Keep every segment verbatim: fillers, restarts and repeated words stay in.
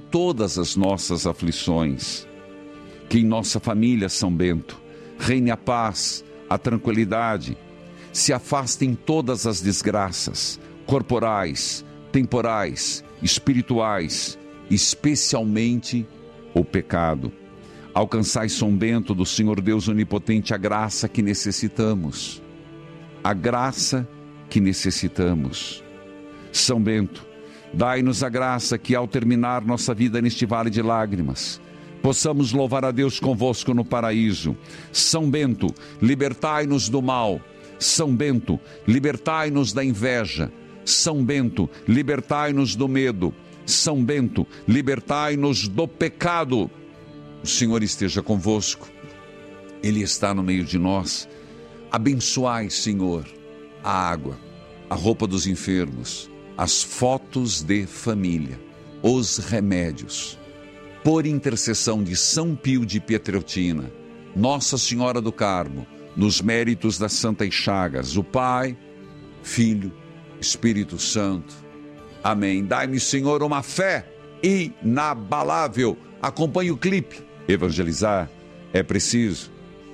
todas as nossas aflições. Que em nossa família, São Bento, reine a paz, a tranquilidade, se afastem todas as desgraças, corporais, temporais, espirituais, especialmente o pecado. Alcançai, São Bento, do Senhor Deus Onipotente, a graça que necessitamos. A graça que necessitamos. São Bento, dai-nos a graça que, ao terminar nossa vida neste vale de lágrimas, possamos louvar a Deus convosco no paraíso. São Bento, libertai-nos do mal. São Bento, libertai-nos da inveja. São Bento, libertai-nos do medo. São Bento, libertai-nos do pecado. O Senhor esteja convosco. Ele está no meio de nós. Abençoai, Senhor, a água, a roupa dos enfermos, as fotos de família, os remédios. Por intercessão de São Pio de Pietrelcina, Nossa Senhora do Carmo, nos méritos das Santas Chagas, o Pai, Filho, Espírito Santo. Amém. Dai-me, Senhor, uma fé inabalável. Acompanhe o clipe. Evangelizar é preciso.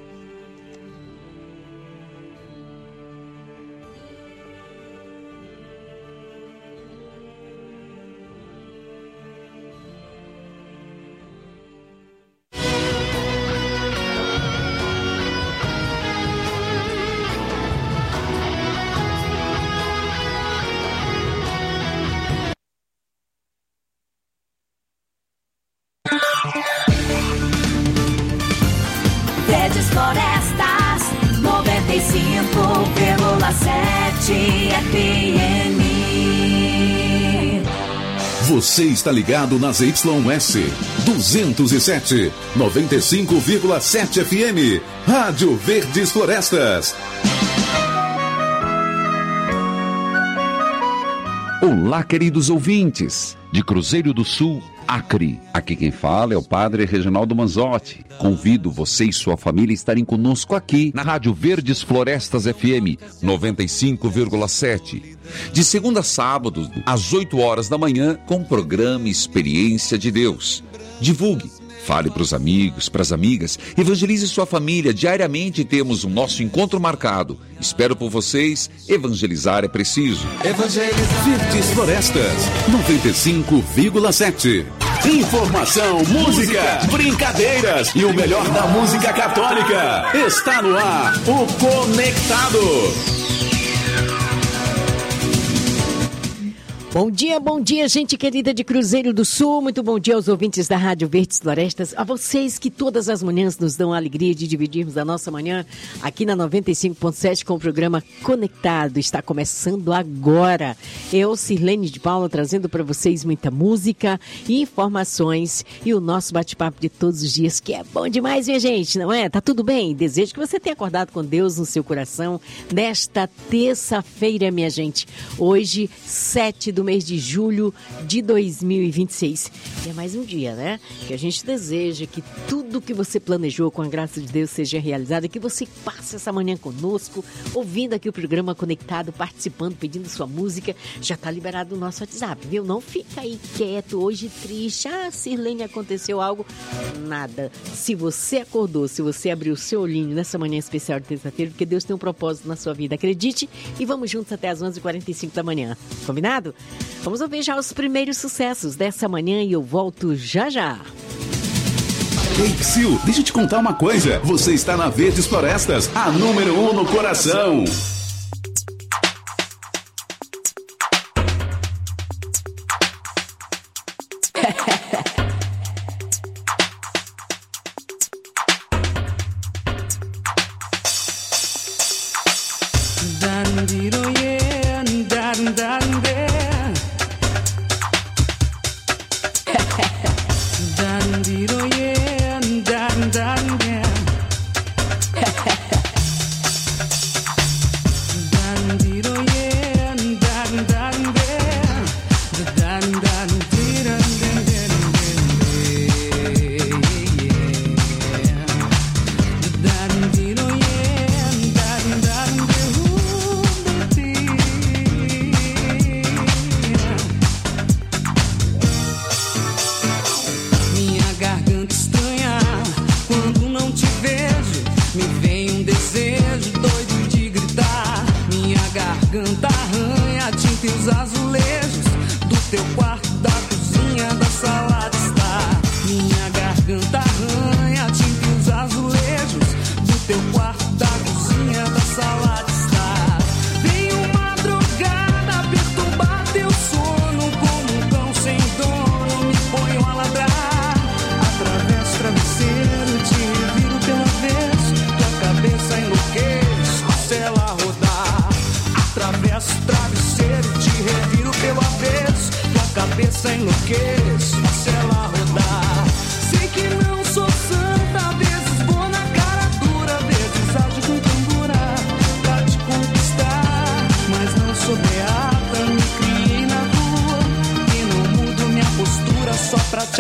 Verdes Florestas, noventa e cinco vírgula sete F M. Você está ligado nas Y S duzentos e sete, noventa e cinco vírgula sete F M. Rádio Verdes Florestas. Olá, queridos ouvintes de Cruzeiro do Sul, Acre. Aqui quem fala é o Padre Reginaldo Manzotti. Convido você e sua família a estarem conosco aqui na Rádio Verdes Florestas F M noventa e cinco vírgula sete. De segunda a sábado, às oito horas da manhã, com o programa Experiência de Deus. Divulgue, fale para os amigos, para as amigas, evangelize sua família. Diariamente temos o nosso encontro marcado. Espero por vocês. Evangelizar é preciso. Evangelizar. Verdes Florestas, noventa e cinco vírgula sete. Informação, música, brincadeiras e o melhor da música católica. Está no ar, o Conectado. Bom dia, bom dia, gente querida de Cruzeiro do Sul. Muito bom dia aos ouvintes da Rádio Verdes Florestas. A vocês que todas as manhãs nos dão a alegria de dividirmos a nossa manhã aqui na noventa e cinco ponto sete com o programa Conectado. Está começando agora. Eu, Sirlene de Paula, trazendo para vocês muita música e informações e o nosso bate-papo de todos os dias, que é bom demais, minha gente, não é? Tá tudo bem? Desejo que você tenha acordado com Deus no seu coração nesta terça-feira, minha gente. Hoje, sete do mês de julho de dois mil e vinte e seis. E é mais um dia, né? Que a gente deseja que tudo que você planejou com a graça de Deus seja realizado e que você passe essa manhã conosco, ouvindo aqui o programa Conectado, participando, pedindo sua música. Já tá liberado o nosso WhatsApp, viu? Não fica aí quieto, hoje triste. Ah, Sirlene, aconteceu algo. Nada. Se você acordou, se você abriu o seu olhinho nessa manhã especial de terça-feira, porque Deus tem um propósito na sua vida. Acredite e vamos juntos até as onze e quarenta e cinco da manhã. Combinado? Vamos ouvir já os primeiros sucessos dessa manhã e eu volto já já. Ei, Psyu, deixa eu te contar uma coisa. Você está na Verdes Florestas, a número um no coração.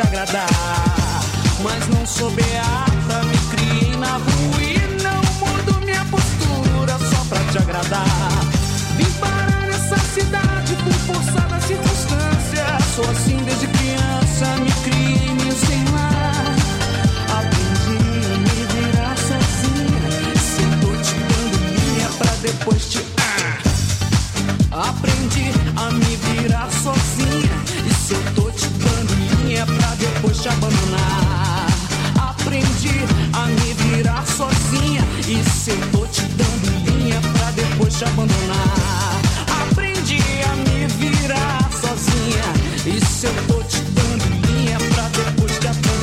agradar. Mas não sou beata, me criei na rua e não mudo minha postura só pra te agradar. Vim parar nessa cidade por força da circunstância. Sou assim desde criança, me criei meio sem lar. Aprendi a me virar sozinha. Se eu tô te dando minha pra depois te... Ah. Aprendi a me virar sozinha. E se eu tô te dando minha pra depois te abandonar. Aprendi a me virar sozinha. E se eu tô te dando linha pra depois te abandonar. Aprendi a me virar sozinha. E se eu tô te dando linha pra depois te abandonar.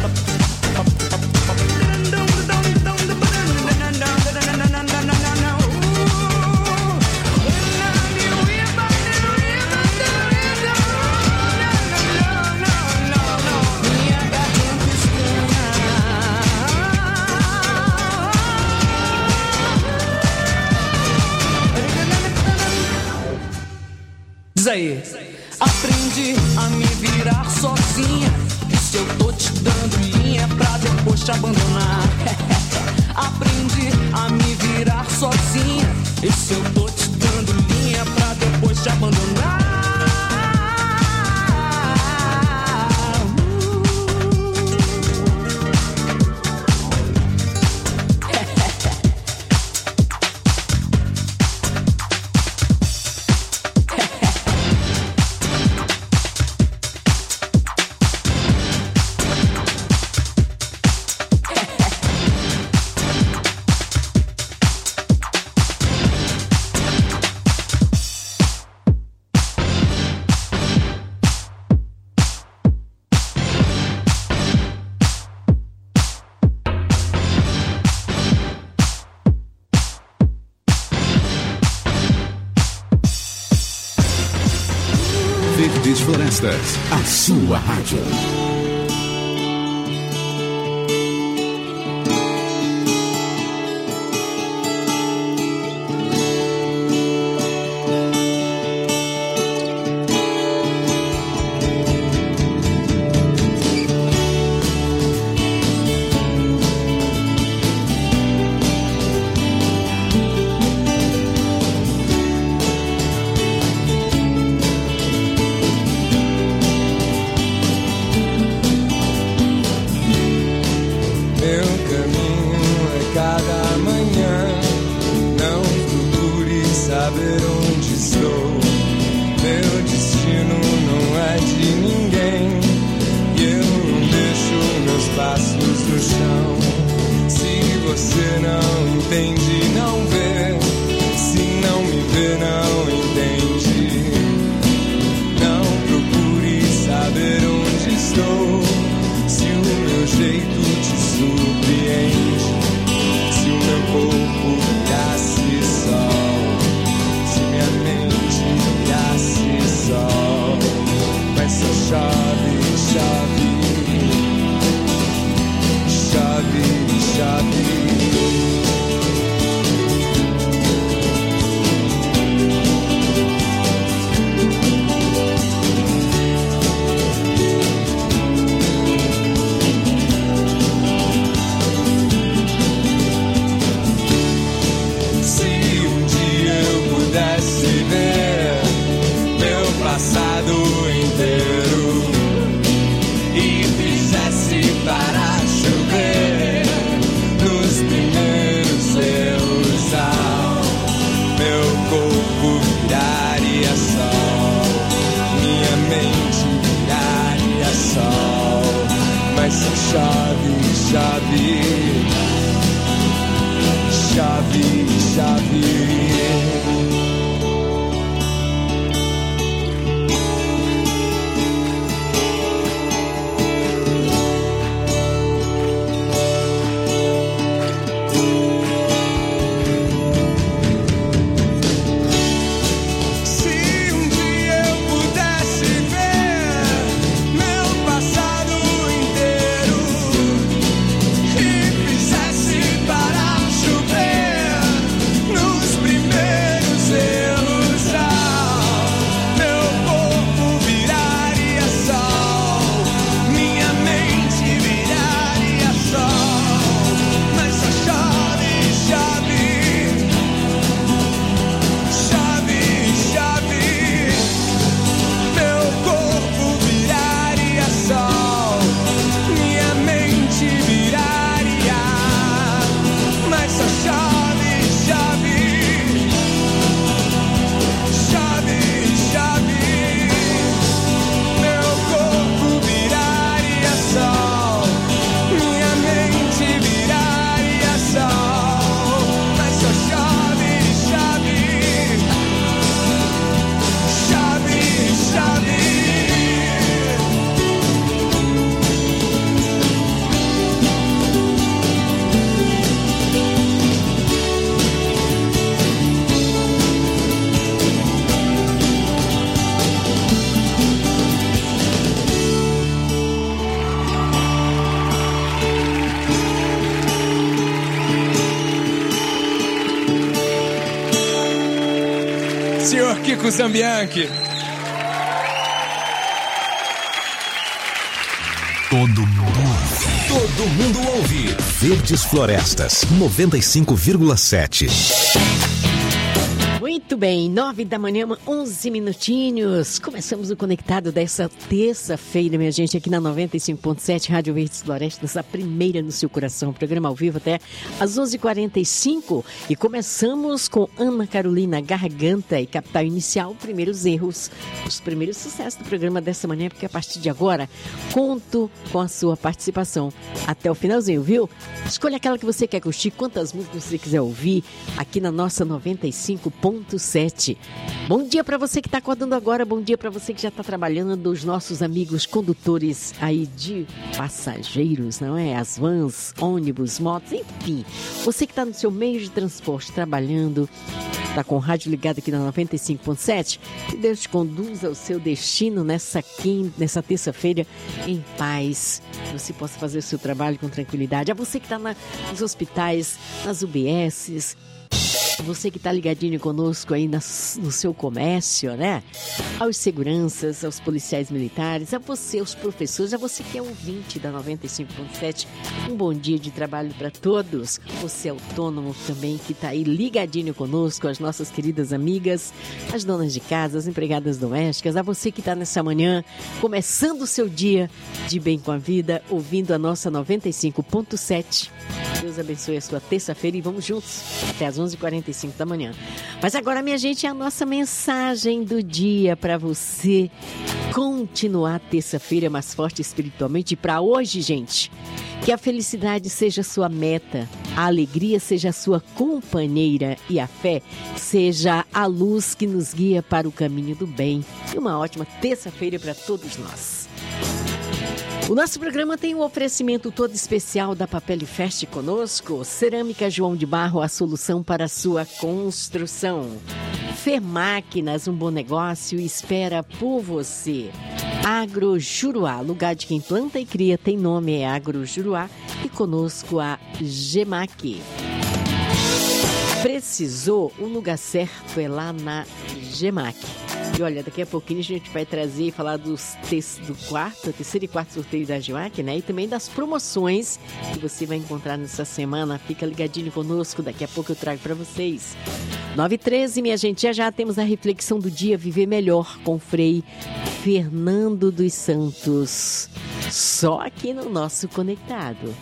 Aí. Aprendi a me virar sozinha. E se eu tô te dando linha pra depois te abandonar. Aprendi a me virar sozinha. E se eu tô te dando linha pra depois te abandonar. Verdes Florestas, a sua rádio. Fizesse parar chover nos primeiros Chico Zambianchi. Todo mundo ouve. Todo mundo ouve. Verdes Florestas, noventa e cinco vírgula sete. Muito bem, nove da manhã, onze minutinhos. Começamos o Conectado dessa terça-feira, minha gente, aqui na noventa e cinco ponto sete, Rádio Verdes Florestas, a primeira no seu coração. Programa ao vivo até às onze e quarenta e cinco. E começamos com Ana Carolina Garganta e Capital Inicial, primeiros erros, os primeiros sucessos do programa dessa manhã, porque a partir de agora, conto com a sua participação até o finalzinho, viu? Escolha aquela que você quer curtir, quantas músicas você quiser ouvir, aqui na nossa noventa e cinco ponto sete. Bom dia para você que está acordando agora, bom dia para você que já está trabalhando, dos nossos amigos condutores aí de passageiros, não é? As vans, ônibus, motos, enfim. Você que está no seu meio de transporte trabalhando, está com o rádio ligado aqui na noventa e cinco ponto sete, que Deus te conduza ao seu destino nessa, quinta, nessa terça-feira em paz. Que você possa fazer o seu trabalho com tranquilidade. A você que está nos hospitais, nas U B Ss, você que está ligadinho conosco aí nas, no seu comércio, né? Aos seguranças, aos policiais militares, a você, aos professores, a você que é ouvinte da noventa e cinco ponto sete, um bom dia de trabalho para todos. Você autônomo também que está aí ligadinho conosco, as nossas queridas amigas, as donas de casa, as empregadas domésticas, a você que está nessa manhã, começando o seu dia de bem com a vida, ouvindo a nossa noventa e cinco ponto sete. Deus abençoe a sua terça-feira e vamos juntos até às onze e quarenta e cinco da manhã. Mas agora, minha gente, é a nossa mensagem do dia para você continuar a terça-feira mais forte espiritualmente. Para hoje, gente, que a felicidade seja sua meta, a alegria seja sua companheira e a fé seja a luz que nos guia para o caminho do bem. E uma ótima terça-feira para todos nós. O nosso programa tem um oferecimento todo especial da Papel e Feste conosco. Cerâmica João de Barro, a solução para a sua construção. Fer Máquinas, um bom negócio, espera por você. Agro Juruá, lugar de quem planta e cria, tem nome, é Agro Juruá. E conosco a Gemac. Precisou, o lugar certo é lá na Gemac. E olha, daqui a pouquinho a gente vai trazer e falar dos te- do quarto, terceiro e quarto sorteio da Gemac, né? E também das promoções que você vai encontrar nessa semana. Fica ligadinho conosco, daqui a pouco eu trago para vocês. nove e treze, minha gente, já já temos a reflexão do dia Viver Melhor com o Frei Fernando dos Santos. Só aqui no nosso Conectado.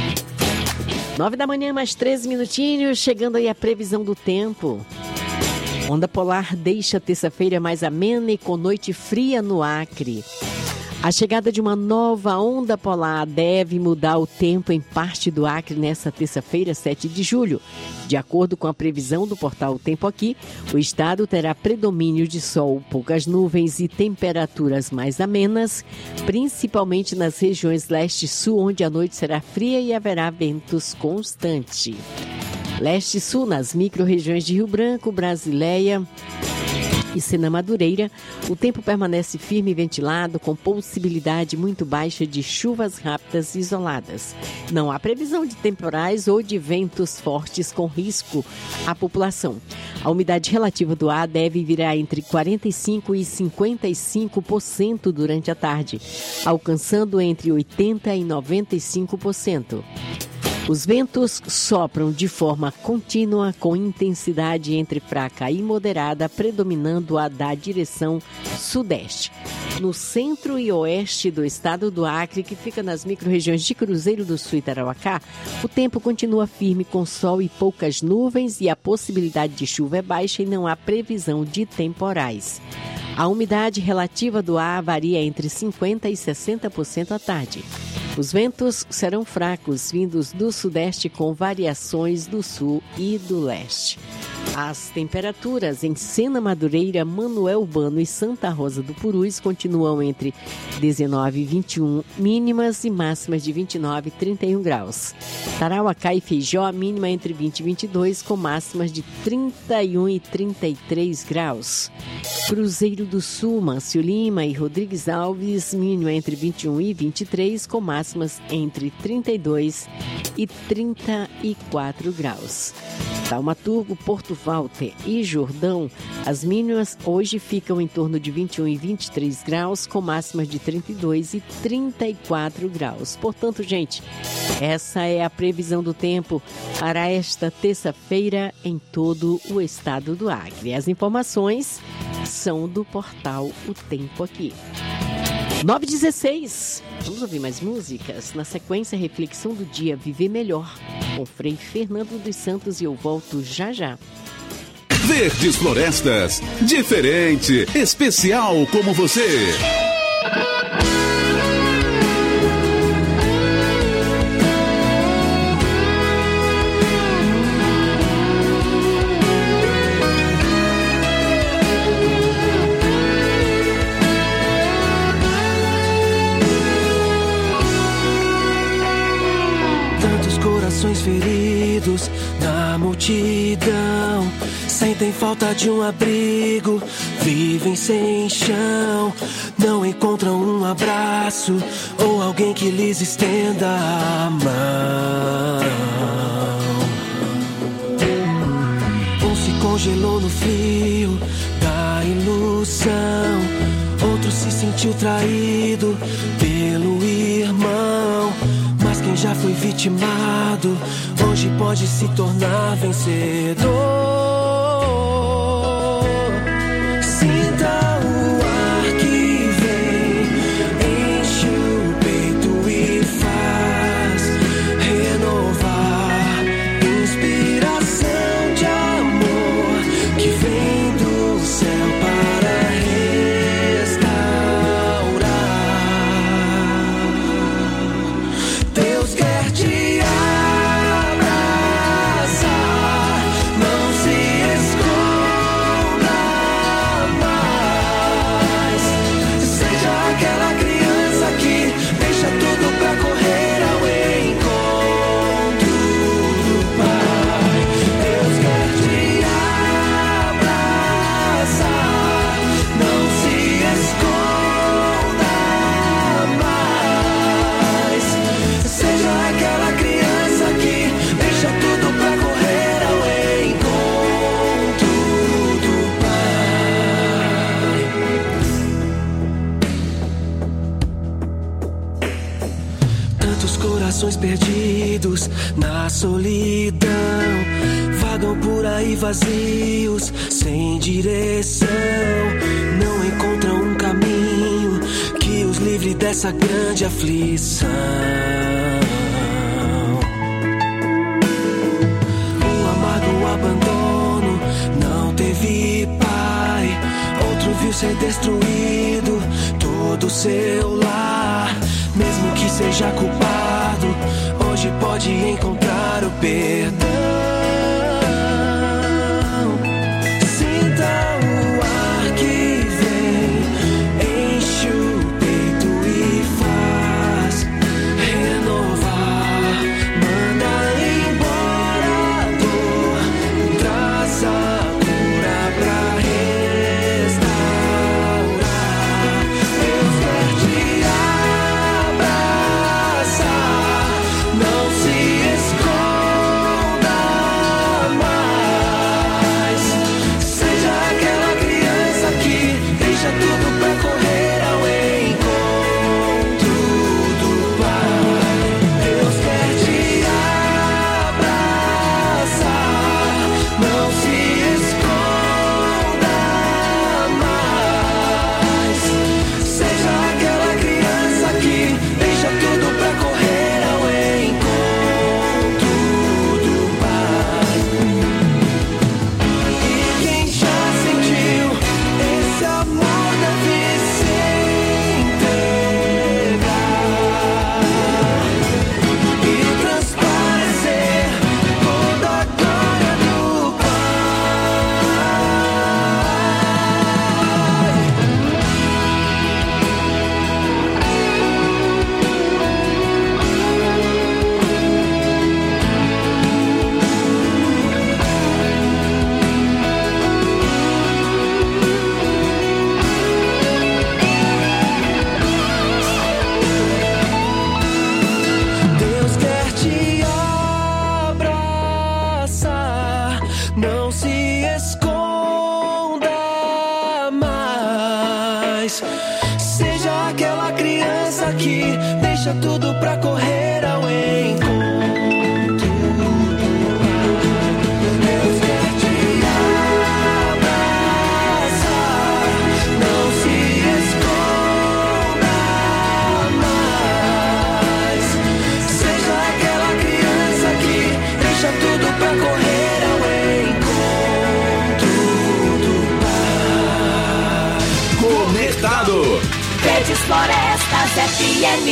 Nove da manhã, mais treze minutinhos, chegando aí a previsão do tempo. Onda polar deixa a terça-feira mais amena e com noite fria no Acre. A chegada de uma nova onda polar deve mudar o tempo em parte do Acre nesta terça-feira, sete de julho. De acordo com a previsão do portal O Tempo Aqui, o estado terá predomínio de sol, poucas nuvens e temperaturas mais amenas, principalmente nas regiões leste e sul, onde a noite será fria e haverá ventos constantes. Leste e sul, nas micro-regiões de Rio Branco, Brasileia e Sena Madureira, o tempo permanece firme e ventilado, com possibilidade muito baixa de chuvas rápidas e isoladas. Não há previsão de temporais ou de ventos fortes com risco à população. A umidade relativa do ar deve virar entre quarenta e cinco por cento e cinquenta e cinco por cento durante a tarde, alcançando entre oitenta por cento e noventa e cinco por cento. Os ventos sopram de forma contínua, com intensidade entre fraca e moderada, predominando a da direção sudeste. No centro e oeste do estado do Acre, que fica nas micro-regiões de Cruzeiro do Sul e Tarauacá, o tempo continua firme, com sol e poucas nuvens, e a possibilidade de chuva é baixa e não há previsão de temporais. A umidade relativa do ar varia entre cinquenta por cento e sessenta por cento à tarde. Os ventos serão fracos, vindos do sudeste, com variações do sul e do leste. As temperaturas em Sena Madureira, Manuel Urbano e Santa Rosa do Purus continuam entre dezenove e vinte e um mínimas e máximas de vinte e nove e trinta e um graus. Tarauacá e Feijó, mínima entre vinte e vinte e dois, com máximas de trinta e um e trinta e três graus. Cruzeiro do Sul, Mâncio Lima e Rodrigues Alves, mínima entre vinte e um e vinte e três, com máximas entre trinta e dois e trinta e quatro graus. Taumaturgo, Porto Alto Walter e Jordão, as mínimas hoje ficam em torno de vinte e um e vinte e três graus, com máximas de trinta e dois e trinta e quatro graus. Portanto, gente, essa é a previsão do tempo para esta terça-feira em todo o estado do Acre. As informações são do portal O Tempo Aqui. nove e dezesseis. Vamos ouvir mais músicas? Na sequência, reflexão do dia, Viver Melhor, com Frei Fernando dos Santos, e eu volto já já. Verdes Florestas, diferente, especial como você. Corações feridos na multidão, sentem falta de um abrigo, vivem sem chão, não encontram um abraço ou alguém que lhes estenda a mão. Um se congelou no frio da ilusão, outro se sentiu traído pelo irmão. Mas quem já foi vitimado, hoje pode se tornar vencedor. Sinta o ar que vem, enche o peito e faz renovar. Inspiração de amor que vem do céu para restaurar. Deus quer te abraçar, não se esconda mais. Seja aquela criança que deixa tudo pra correr ao encontro do Pai. Deus quer te abraçar, não se esconda mais. Seja aquela criança que deixa tudo pra correr ao encontro do Pai. Tantos corações perdidos na solidão, vagam por aí vazios, sem direção, não encontram um caminho que os livre dessa grande aflição. Um amargo abandono, não teve pai, outro viu ser destruído todo o seu lar. Mesmo que seja culpado, hoje pode encontrar o perdão. Sinta o ar que vem, enche o peito e faz renovar. Manda embora a dor, traz a cura pra restaurar. Deus quer te abraçar, deixa tudo pra correr ao encontro. Deus quer te abraçar, não se esconda mais. Seja aquela criança que deixa tudo pra correr ao encontro do Pai. Conectado. Verdes Florestas F M.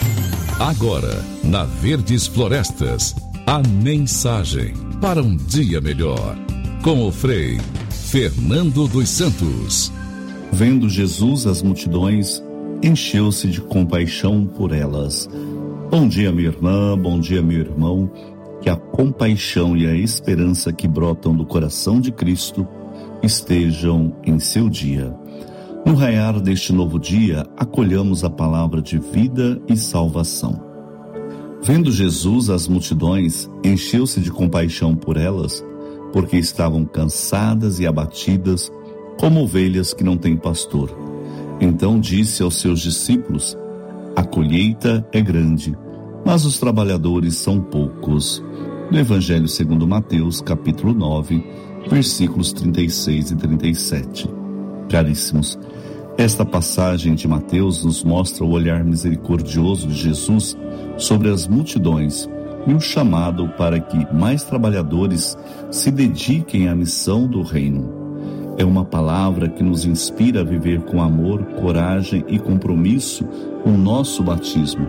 Agora, na Verdes Florestas, a mensagem para um dia melhor. Com o Frei Fernando dos Santos. Vendo Jesus as multidões, encheu-se de compaixão por elas. Bom dia, minha irmã, bom dia, meu irmão. Que a compaixão e a esperança que brotam do coração de Cristo estejam em seu dia. No raiar deste novo dia, acolhamos a palavra de vida e salvação. Vendo Jesus as multidões, encheu-se de compaixão por elas, porque estavam cansadas e abatidas, como ovelhas que não têm pastor. Então disse aos seus discípulos: a colheita é grande, mas os trabalhadores são poucos. No Evangelho segundo Mateus, capítulo nove, versículos trinta e seis e trinta e sete. Caríssimos, esta passagem de Mateus nos mostra o olhar misericordioso de Jesus sobre as multidões e o chamado para que mais trabalhadores se dediquem à missão do reino. É uma palavra que nos inspira a viver com amor, coragem e compromisso o nosso batismo.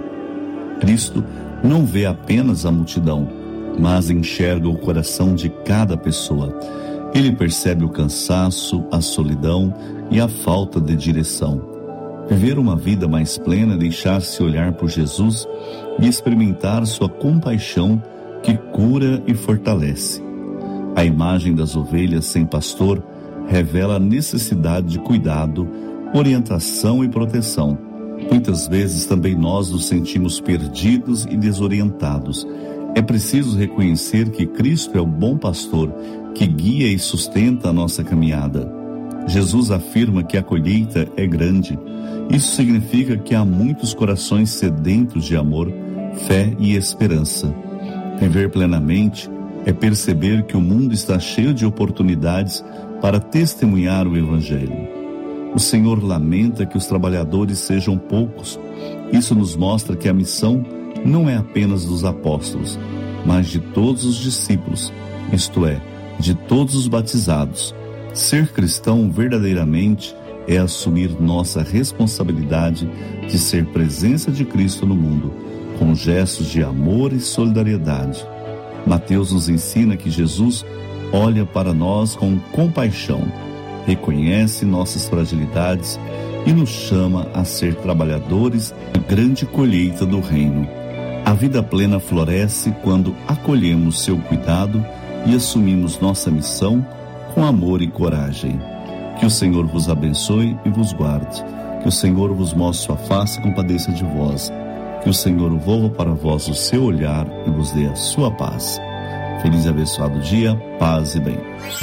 Cristo não vê apenas a multidão, mas enxerga o coração de cada pessoa. Ele percebe o cansaço, a solidão e a falta de direção. Viver uma vida mais plena é deixar-se olhar por Jesus e experimentar sua compaixão que cura e fortalece. A imagem das ovelhas sem pastor revela a necessidade de cuidado, orientação e proteção. Muitas vezes também nós nos sentimos perdidos e desorientados. É preciso reconhecer que Cristo é o bom pastor que guia e sustenta a nossa caminhada. Jesus afirma que a colheita é grande. Isso significa que há muitos corações sedentos de amor, fé e esperança. Viver plenamente é perceber que o mundo está cheio de oportunidades para testemunhar o Evangelho. O Senhor lamenta que os trabalhadores sejam poucos. Isso nos mostra que a missão não é apenas dos apóstolos, mas de todos os discípulos, isto é, de todos os batizados. Ser cristão verdadeiramente é assumir nossa responsabilidade de ser presença de Cristo no mundo, com gestos de amor e solidariedade. Mateus nos ensina que Jesus olha para nós com compaixão, reconhece nossas fragilidades e nos chama a ser trabalhadores da grande colheita do reino. A vida plena floresce quando acolhemos seu cuidado e assumimos nossa missão com amor e coragem. Que o Senhor vos abençoe e vos guarde. Que o Senhor vos mostre sua face e compadeça de vós. Que o Senhor volva para vós o seu olhar e vos dê a sua paz. Feliz e abençoado dia, paz e bem.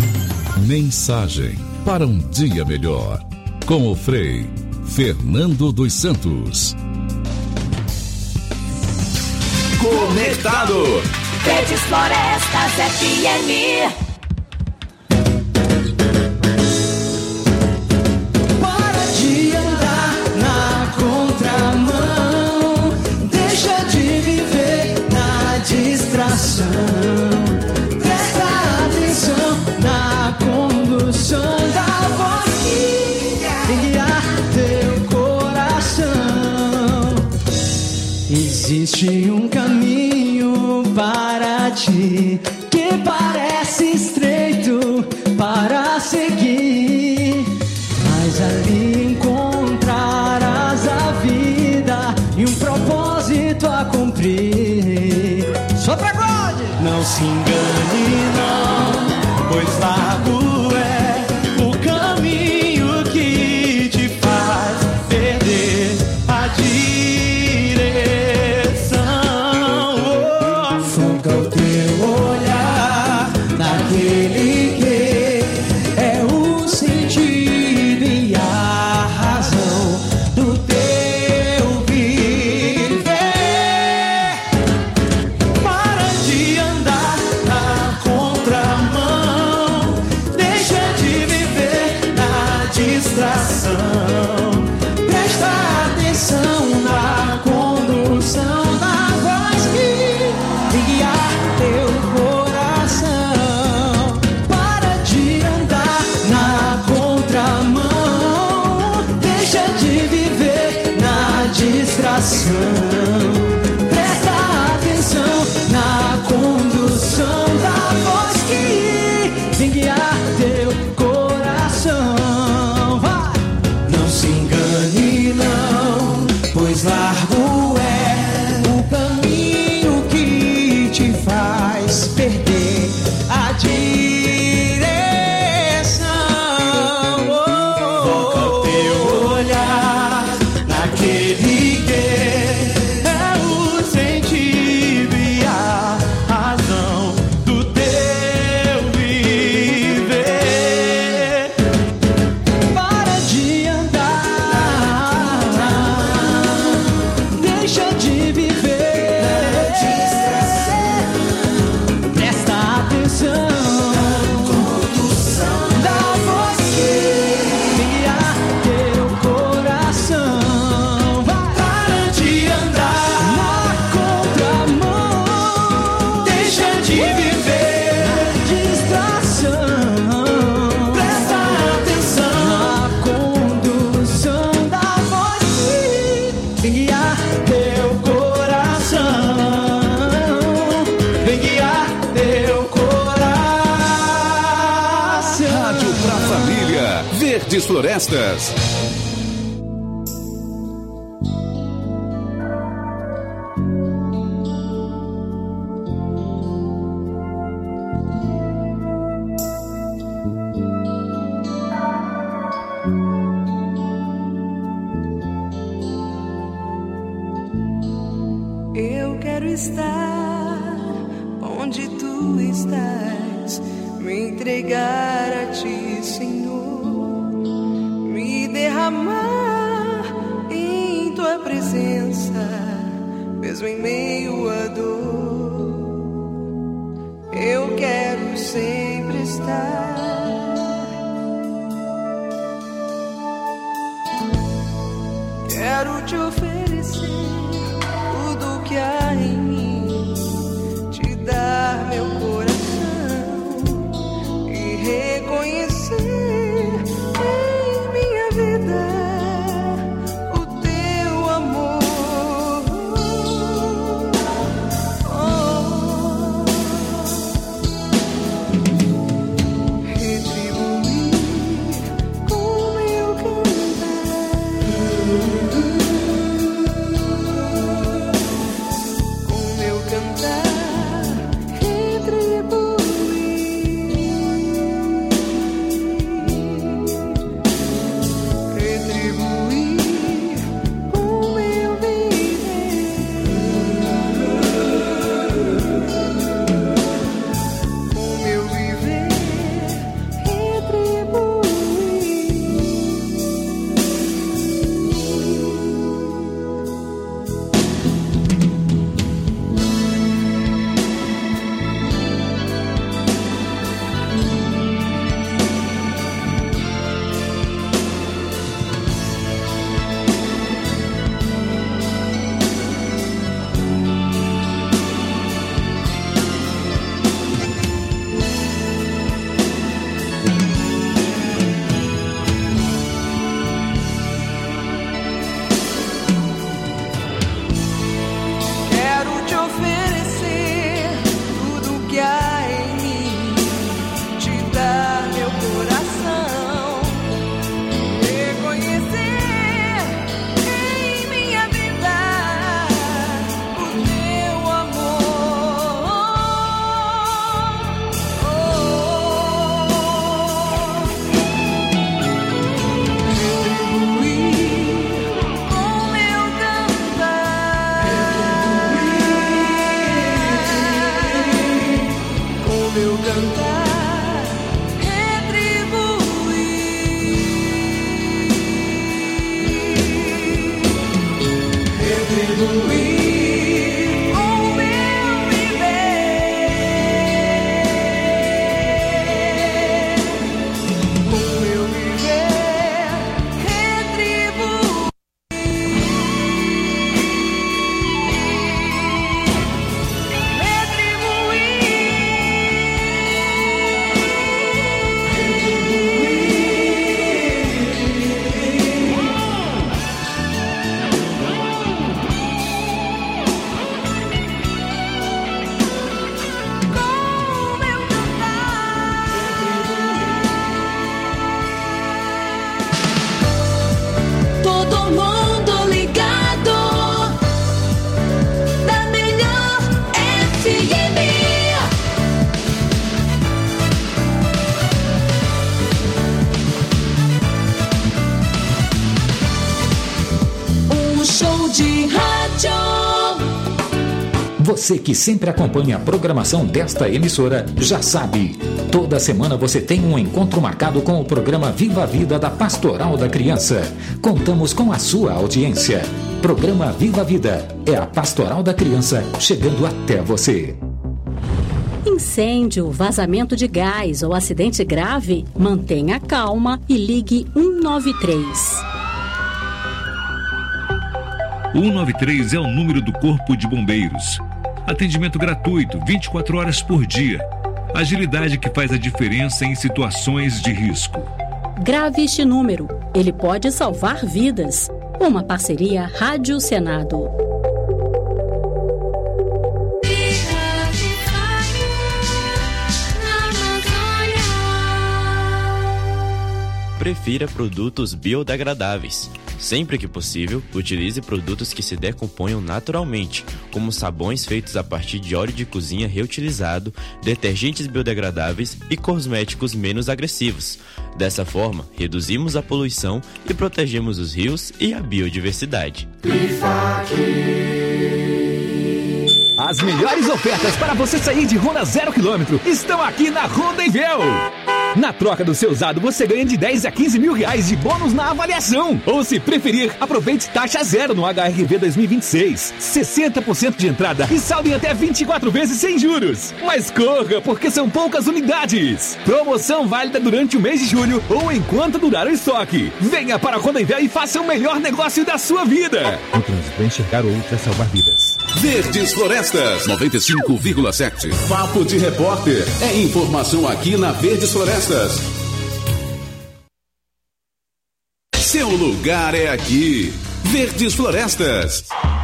Mensagem para um dia melhor. Com o Frei Fernando dos Santos. Conectado. Verdes Florestas F M. Para de andar na contramão, deixa de viver na distração. Presta atenção na condução da voz que guiar teu coração. Existe um caminho para ti que parece estreito para seguir, mas ali encontrarás a vida e um propósito a cumprir. Sopra God! Não se engane não, pois largo é o caminho que te faz perder a direção. Oh, foca o teu olhar naquele que é o sentido e a razão do teu viver. Verdes Florestas. Eu quero estar onde tu estás, me entregar a ti, Senhor, me derramar em tua presença, mesmo em meio à dor. Eu quero sempre estar. Quero te oferecer tudo que há em mim, te dar meu coração e reconhecer em minha vida o teu amor. Oh, retribuir com meu cantar. Você que sempre acompanha a programação desta emissora já sabe, toda semana você tem um encontro marcado com o programa Viva a Vida da Pastoral da Criança. Contamos com a sua audiência. Programa Viva a Vida é a Pastoral da Criança chegando até você. Incêndio, vazamento de gás ou acidente grave? Mantenha calma e ligue um nove três. O um nove três é o número do Corpo de Bombeiros. Atendimento gratuito, vinte e quatro horas por dia. Agilidade que faz a diferença em situações de risco. Grave este número. Ele pode salvar vidas. Uma parceria Rádio Senado. prefira produtos biodegradáveis. Sempre que possível, utilize produtos que se decomponham naturalmente, como sabões feitos a partir de óleo de cozinha reutilizado, detergentes biodegradáveis e cosméticos menos agressivos. Dessa forma, reduzimos a poluição e protegemos os rios e a biodiversidade. As melhores ofertas para você sair de Honda zero quilômetro estão aqui na Honda Envel. Na troca do seu usado, você ganha de dez a quinze mil reais de bônus na avaliação. Ou, se preferir, aproveite taxa zero no H R V dois mil e vinte e seis. sessenta por cento de entrada e saldo em até vinte e quatro vezes sem juros. Mas corra, porque são poucas unidades. Promoção válida durante o mês de julho ou enquanto durar o estoque. Venha para a Honda Envel e faça o melhor negócio da sua vida. O trânsito é enxergar o outro é salvar vidas. Verdes Florestas, noventa e cinco vírgula sete. Papo de Repórter. É informação aqui na Verdes Florestas. Seu lugar é aqui. Verdes Florestas.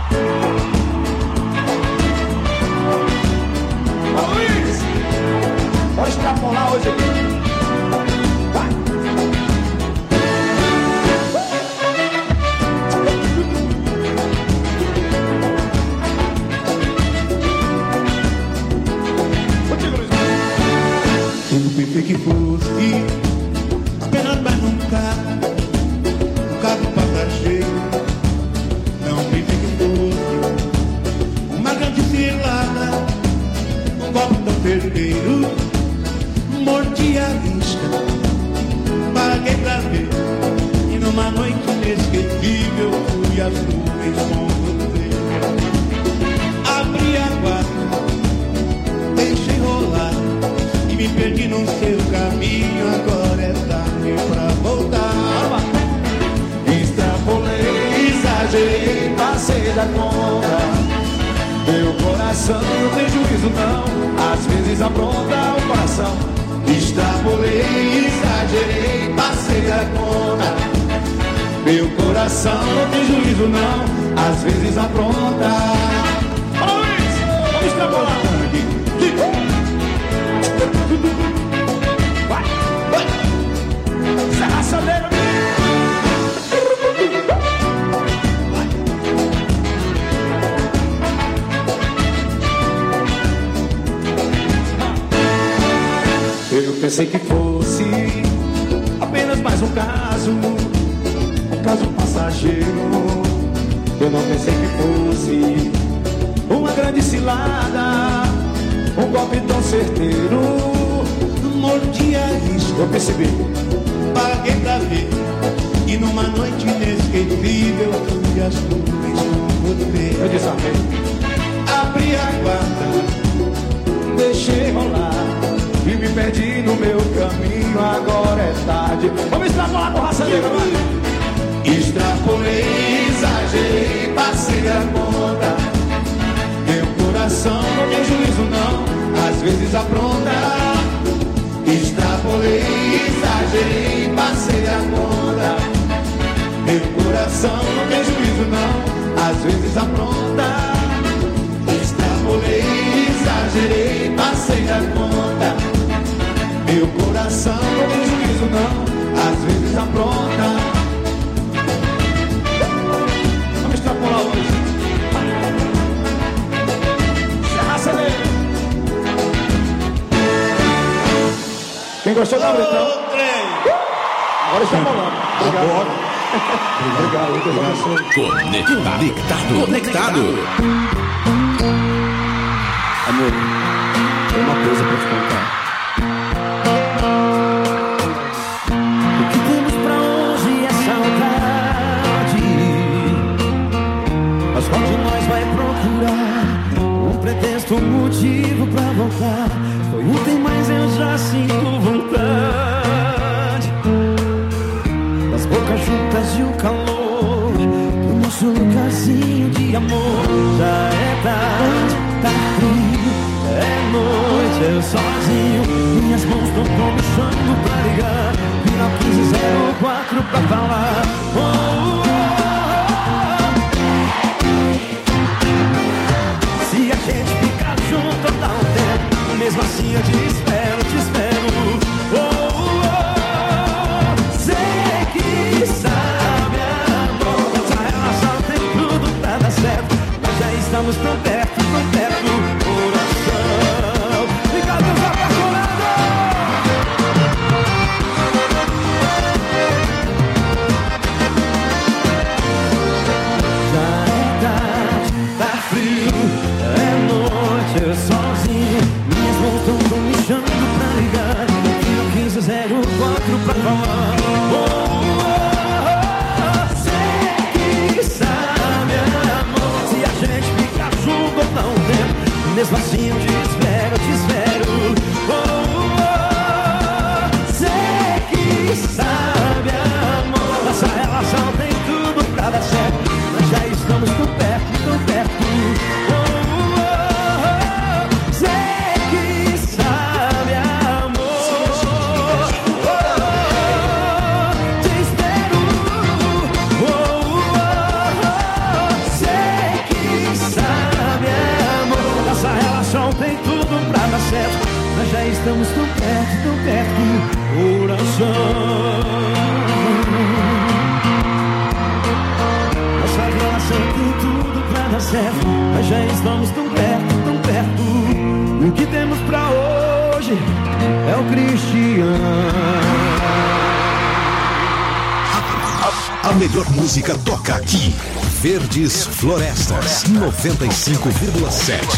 Ô Luiz, pode extrapolar hoje aqui. Pensei que fosse apenas mais um carro, um carro passageiro. Não pensei que fosse uma grande cilada, um copo tão certeiro. Mordi a risca, paguei pra ver, e numa noite inesquecível fui às nuvens com você. Abri a guarda, deixei rolar e me perdi no seu caminho. Agora é tarde pra voltar. Extrapolei, exagerei, passei da conta. Meu coração não tem juízo não, às vezes apronta o coração. Extrapolei, exagerei, passei da conta. Meu coração não tem juízo não, às vezes apronta. Ô Luiz, vamos extrapolar. Vai, vai. Serra Sadeira. Eu pensei que fosse apenas mais um caso, um caso passageiro. Eu não pensei que fosse uma grande cilada, um golpe tão certeiro. Mordi a risca, eu percebi, paguei pra ver, e numa noite inesquecível fui às nuvens com você. Eu desarmei, abri a guarda, deixei rolar e me perdi no meu caminho. Agora é tarde. Vamos extrapolar com raça negra, vai. Extrapolei, exagerei, passei da conta. Meu coração não tem juízo não, às vezes apronta. Extrapolei, exagerei, passei da conta. Meu coração não tem juízo não, às vezes apronta. Extrapolei, exagerei, passei da conta. Meu coração não tem juízo não, às vezes apronta. Vamos extrapolar hoje. Serra Sadeira. Quem gostou da letra? Agora está falando. Obrigado. Obrigado. Obrigado. Conectado. Conectado. Amor, tem uma coisa pra te contar. O que temos pra hoje é saudade, mas qual de nós vai procurar um pretexto, um motivo pra voltar? Foi ontem, mas eu já sinto vontade. Das bocas juntas e o calor do nosso lugarzinho de amor. Já é tarde, tá frio, é noite, eu sozinho. Minhas mãos tão me chamando pra ligar. Final quinze zero quatro pra falar. Oh, oh, oh. Se a gente ficar junto dá um tempo, mesmo assim eu te espero, te espero. Oh, oh, oh. Sei estamos tão perto, tão perto. Oração. Obrigado, Deus apaixonado. Já é tarde, tá frio, é noite, eu sozinho. Minhas mãos estão me chamando pra ligar. Tiro quinze zero quatro pra falar. Oh, oh, oh, sei que sabe, amor. Se a gente ficar junto ou não tempo, mesmo assim eu te espero, te espero. Oh, oh, oh, sei que sabe, amor. Nossa relação tem tudo pra dar certo, mas já estamos tão perto, tão perto. Oh, oh, oh, sei que sabe, amor. Oh, oh, te espero. Oh, oh, oh, sei que sabe, amor. Nossa relação tem tudo pra dar certo, mas já estamos tão perto, tão perto. Oração. Nossa relação tem tudo pra dar certo, mas já estamos tão perto, tão perto. O que temos pra hoje é o Cristiano. A melhor música toca aqui. Verdes Florestas, noventa e cinco vírgula sete.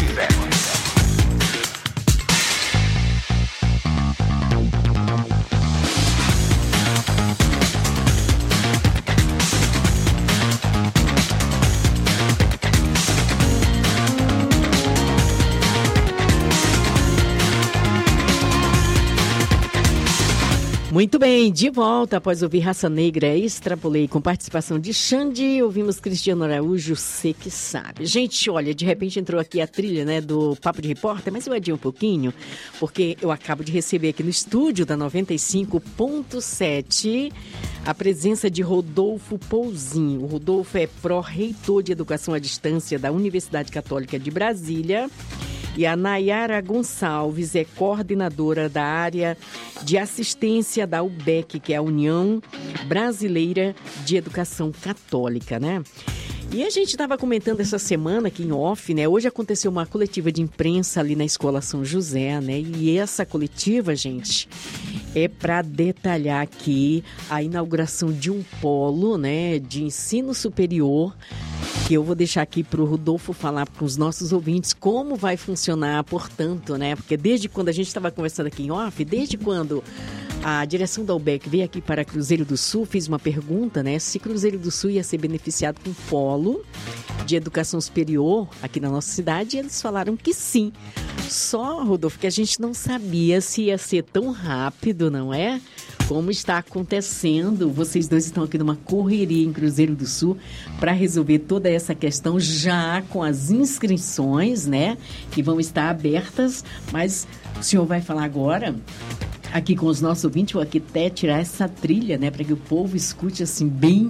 Muito bem, de volta após ouvir Raça Negra, Extrapolei, com participação de Xande, ouvimos Cristiano Araújo, Cê Que Sabe. Gente, olha, de repente entrou aqui a trilha, né, do Papo de Repórter, mas eu adiei um pouquinho, porque eu acabo de receber aqui no estúdio da noventa e cinco ponto sete a presença de Rodolfo Pouzinho. O Rodolfo é pró-reitor de Educação à Distância da Universidade Católica de Brasília. E a Nayara Gonçalves é coordenadora da área de assistência da U B E C, que é a União Brasileira de Educação Católica, né? E a gente estava comentando essa semana aqui em off, né? Hoje aconteceu uma coletiva de imprensa ali na Escola São José, né? E essa coletiva, gente, é para detalhar aqui a inauguração de um polo, né, de ensino superior, que eu vou deixar aqui para o Rodolfo falar para os nossos ouvintes como vai funcionar, portanto, né? Porque desde quando a gente estava conversando aqui em off, desde quando a direção da U B E C veio aqui para Cruzeiro do Sul, fiz uma pergunta, né? Se Cruzeiro do Sul ia ser beneficiado com polo de educação superior aqui na nossa cidade, e eles falaram que sim. Só, Rodolfo, que a gente não sabia se ia ser tão rápido, não é? Como está acontecendo. Vocês dois estão aqui numa correria em Cruzeiro do Sul para resolver toda essa questão já com as inscrições, né? Que vão estar abertas, mas o senhor vai falar agora aqui com os nossos ouvintes, vou aqui até tirar essa trilha, né? Para que o povo escute assim bem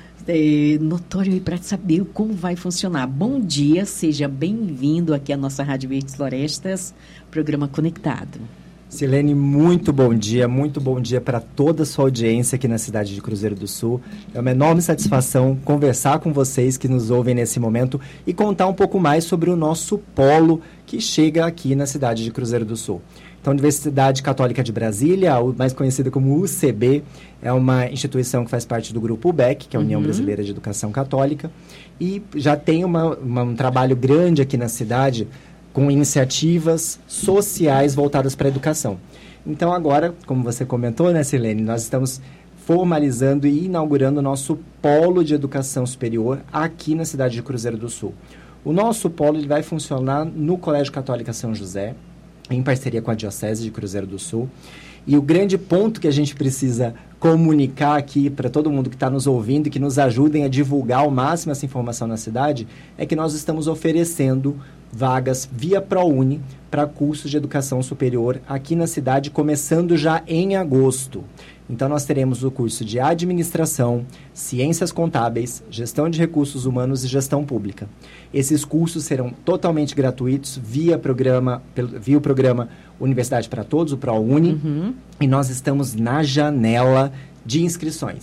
é, notório aí para saber como vai funcionar. Bom dia, seja bem-vindo aqui à nossa Rádio Verdes Florestas, programa Conectado. Silene, muito bom dia, muito bom dia para toda a sua audiência aqui na cidade de Cruzeiro do Sul. É uma enorme satisfação conversar com vocês que nos ouvem nesse momento e contar um pouco mais sobre o nosso polo que chega aqui na cidade de Cruzeiro do Sul. Então, a Universidade Católica de Brasília, mais conhecida como U C B, é uma instituição que faz parte do grupo U B E C, que é a União uhum. Brasileira de Educação Católica, e já tem uma, uma, um trabalho grande aqui na cidade com iniciativas sociais voltadas para a educação. Então, agora, como você comentou, né, Silene, nós estamos formalizando e inaugurando o nosso polo de educação superior aqui na cidade de Cruzeiro do Sul. O nosso polo ele vai funcionar no Colégio Católico São José, em parceria com a Diocese de Cruzeiro do Sul. E o grande ponto que a gente precisa comunicar aqui para todo mundo que está nos ouvindo e que nos ajudem a divulgar ao máximo essa informação na cidade é que nós estamos oferecendo vagas via ProUni para cursos de educação superior aqui na cidade, começando já em agosto. Então, nós teremos o curso de Administração, Ciências Contábeis, Gestão de Recursos Humanos e Gestão Pública. Esses cursos serão totalmente gratuitos via, programa, via o programa Universidade para Todos, o ProUni, uhum. e nós estamos na janela de inscrições.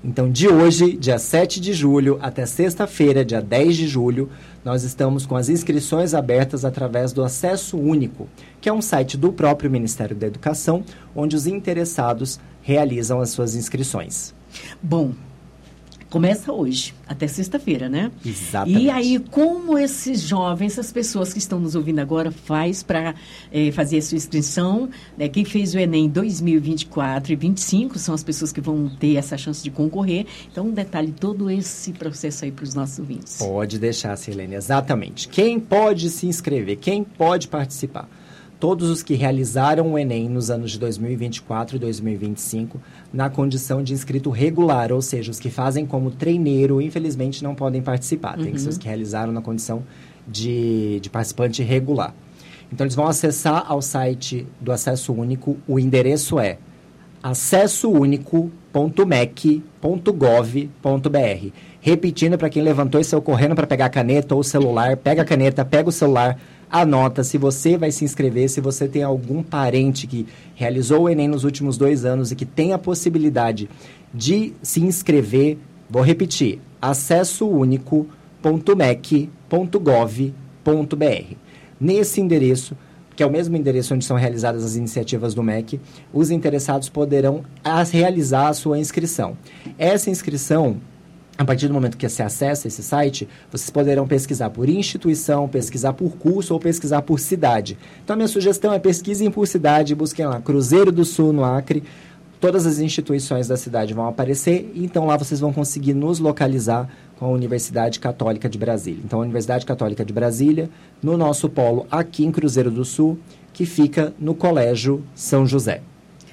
Então, de hoje, dia sete de julho, até sexta-feira, dia dez de julho, nós estamos com as inscrições abertas através do Acesso Único, que é um site do próprio Ministério da Educação, onde os interessados realizam as suas inscrições. Bom, começa hoje, até sexta-feira, né? Exatamente. E aí, como esses jovens, essas pessoas que estão nos ouvindo agora, faz para eh, fazer a sua inscrição? Né? Quem fez o Enem dois mil e vinte e quatro e vinte e cinco são as pessoas que vão ter essa chance de concorrer. Então, um detalhe, todo esse processo aí para os nossos ouvintes. Pode deixar, Silene, exatamente. Quem pode se inscrever? Quem pode participar? Todos os que realizaram o Enem nos anos de dois mil e vinte e quatro e dois mil e vinte e cinco na condição de inscrito regular, ou seja, os que fazem como treineiro, infelizmente, não podem participar. Tem Uhum. que ser os que realizaram na condição de, de participante regular. Então, eles vão acessar ao site do Acesso Único. O endereço é acesso único ponto m e c ponto gov ponto b r. Repetindo, para quem levantou e saiu correndo para pegar a caneta ou o celular, pega a caneta, pega o celular, anota. Se você vai se inscrever, se você tem algum parente que realizou o Enem nos últimos dois anos e que tem a possibilidade de se inscrever, vou repetir, acesso único ponto m e c ponto gov ponto b r. Nesse endereço, que é o mesmo endereço onde são realizadas as iniciativas do M E C, os interessados poderão as, realizar a sua inscrição. Essa inscrição, a partir do momento que você acessa esse site, vocês poderão pesquisar por instituição, pesquisar por curso ou pesquisar por cidade. Então, a minha sugestão é pesquisem por cidade, busquem lá Cruzeiro do Sul, no Acre. Todas as instituições da cidade vão aparecer, e então lá vocês vão conseguir nos localizar com a Universidade Católica de Brasília. Então, a Universidade Católica de Brasília, no nosso polo aqui em Cruzeiro do Sul, que fica no Colégio São José.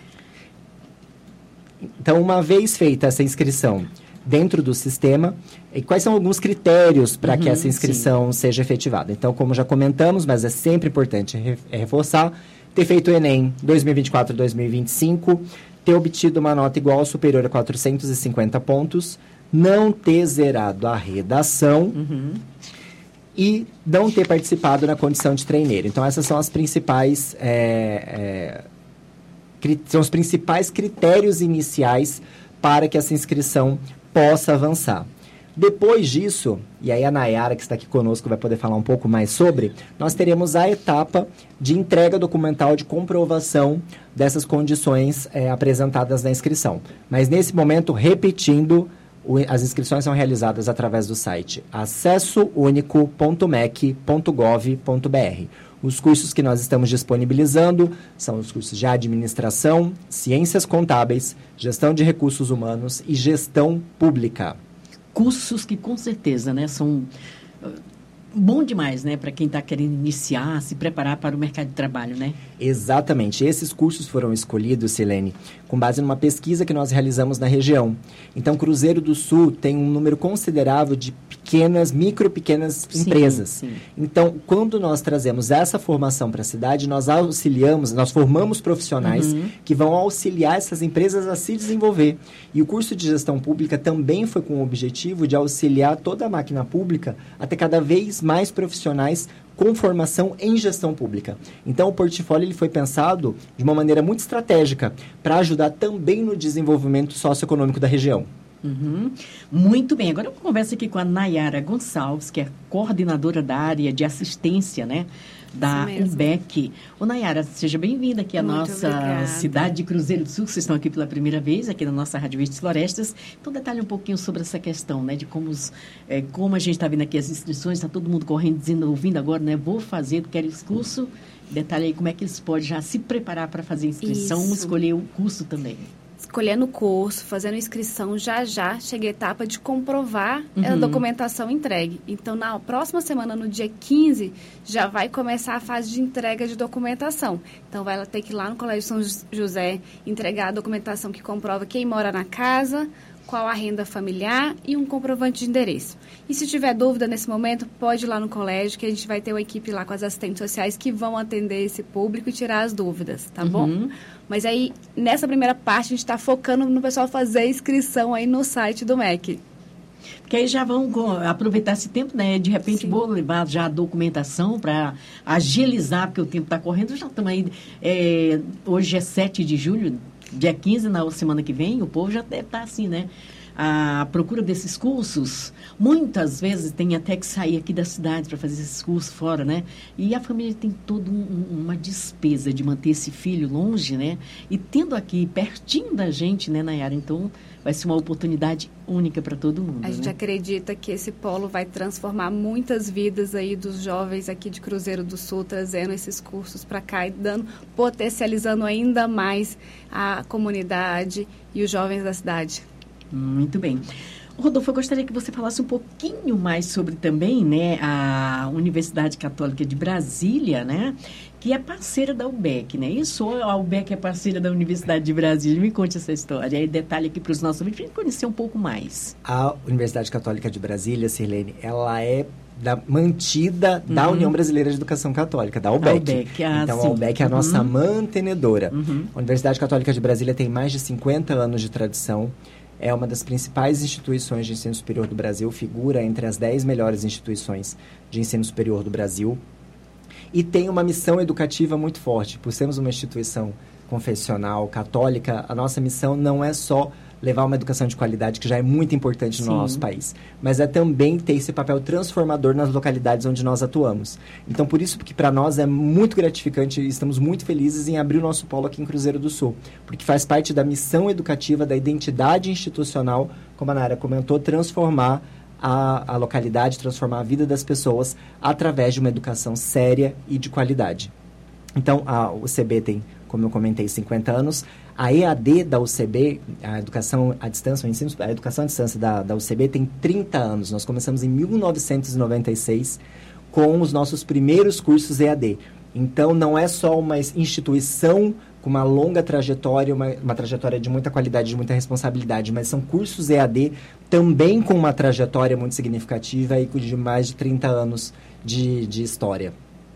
Então, uma vez feita essa inscrição dentro do sistema, e quais são alguns critérios para uhum, que essa inscrição sim. seja efetivada? Então, como já comentamos, mas é sempre importante re- reforçar, ter feito o Enem dois mil e vinte e quatro e dois mil e vinte e cinco, ter obtido uma nota igual ou superior a quatrocentos e cinquenta pontos, não ter zerado a redação uhum. e não ter participado na condição de treineiro. Então, essas são as principais, é, é, cri- são os principais critérios iniciais para que essa inscrição possa avançar. Depois disso, e aí a Nayara, que está aqui conosco, vai poder falar um pouco mais sobre, nós teremos a etapa de entrega documental de comprovação dessas condições é, apresentadas na inscrição. Mas nesse momento, repetindo, o, as inscrições são realizadas através do site acesso único ponto m e c ponto gov ponto b r. Os cursos que nós estamos disponibilizando são os cursos de administração, ciências contábeis, gestão de recursos humanos e gestão pública. Cursos que com certeza, né, são uh, bom demais, né, para quem está querendo iniciar, se preparar para o mercado de trabalho, né? Exatamente. Esses cursos foram escolhidos, Silene, com base numa pesquisa que nós realizamos na região. Então, Cruzeiro do Sul tem um número considerável de pequenas, micro, pequenas sim, empresas. Sim. Então, quando nós trazemos essa formação para a cidade, nós auxiliamos, nós formamos profissionais uhum. que vão auxiliar essas empresas a se desenvolver. E o curso de gestão pública também foi com o objetivo de auxiliar toda a máquina pública a ter cada vez mais profissionais com formação em gestão pública. Então, o portfólio ele foi pensado de uma maneira muito estratégica para ajudar também no desenvolvimento socioeconômico da região. Uhum. Muito bem, agora eu converso aqui com a Nayara Gonçalves, que é coordenadora da área de assistência, né, da U B E C. Ô Nayara, seja bem-vinda aqui à Muito nossa obrigada. cidade de Cruzeiro do Sul, vocês estão aqui pela primeira vez, aqui na nossa Rádio Verdes Florestas. Então, detalhe um pouquinho sobre essa questão, né, de como, os, é, como a gente está vendo aqui as inscrições, está todo mundo correndo, dizendo, ouvindo agora, né, vou fazer, quero esse curso. Detalhe aí como é que eles podem já se preparar para fazer a inscrição, Isso. escolher o curso também. Escolhendo o curso, fazendo inscrição, já já chega a etapa de comprovar Uhum. a documentação entregue. Então, na próxima semana, no dia quinze, já vai começar a fase de entrega de documentação. Então, vai ter que ir lá no Colégio São José entregar a documentação que comprova quem mora na casa, qual a renda familiar e um comprovante de endereço. E se tiver dúvida nesse momento, pode ir lá no colégio, que a gente vai ter uma equipe lá com as assistentes sociais que vão atender esse público e tirar as dúvidas, tá Uhum. bom? Mas aí, nessa primeira parte, a gente está focando no pessoal fazer a inscrição aí no site do M E C. Porque aí já vão aproveitar esse tempo, né? De repente, Sim. vou levar já a documentação para agilizar, porque o tempo está correndo. Já estamos aí, é, hoje é sete de julho, dia quinze, na semana que vem, o povo já deve estar assim, né? a procura desses cursos, muitas vezes tem até que sair aqui da cidade para fazer esses cursos fora, né? E a família tem toda um, uma despesa de manter esse filho longe, né? E tendo aqui pertinho da gente, né, Nayara? Então, vai ser uma oportunidade única para todo mundo. A gente né? acredita que esse polo vai transformar muitas vidas aí dos jovens aqui de Cruzeiro do Sul, trazendo esses cursos para cá e dando, potencializando ainda mais a comunidade e os jovens da cidade. Muito bem. Rodolfo, eu gostaria que você falasse um pouquinho mais sobre também, né, a Universidade Católica de Brasília, né, que é parceira da U B E C, né? Isso, a U B E C é parceira da Universidade de Brasília. Me conte essa história. Aí detalhe aqui para os nossos ouvintes, para conhecer um pouco mais. A Universidade Católica de Brasília, Sirlene, ela é da, mantida da uhum. União Brasileira de Educação Católica, da U B E C. A U B E C, ah, então, sim. a U B E C é a nossa uhum. mantenedora. Uhum. A Universidade Católica de Brasília tem mais de cinquenta anos de tradição. É uma das principais instituições de ensino superior do Brasil, figura entre as dez melhores instituições de ensino superior do Brasil. E tem uma missão educativa muito forte. Por sermos uma instituição confessional, católica, a nossa missão não é só levar uma educação de qualidade, que já é muito importante no Sim. nosso país, mas é também ter esse papel transformador nas localidades onde nós atuamos. Então, por isso que para nós é muito gratificante e estamos muito felizes em abrir o nosso polo aqui em Cruzeiro do Sul, porque faz parte da missão educativa, da identidade institucional, como a Nara comentou, transformar a, a localidade, transformar a vida das pessoas através de uma educação séria e de qualidade. Então, a, o C B tem, como eu comentei, cinquenta anos. A E A D da U C B, a educação à distância, o ensino, a educação à distância da, da U C B tem trinta anos. Nós começamos em mil novecentos e noventa e seis com os nossos primeiros cursos E A D. Então, não é só uma instituição com uma longa trajetória, uma, uma trajetória de muita qualidade, de muita responsabilidade, mas são cursos E A D também com uma trajetória muito significativa e de mais de trinta anos de, de história.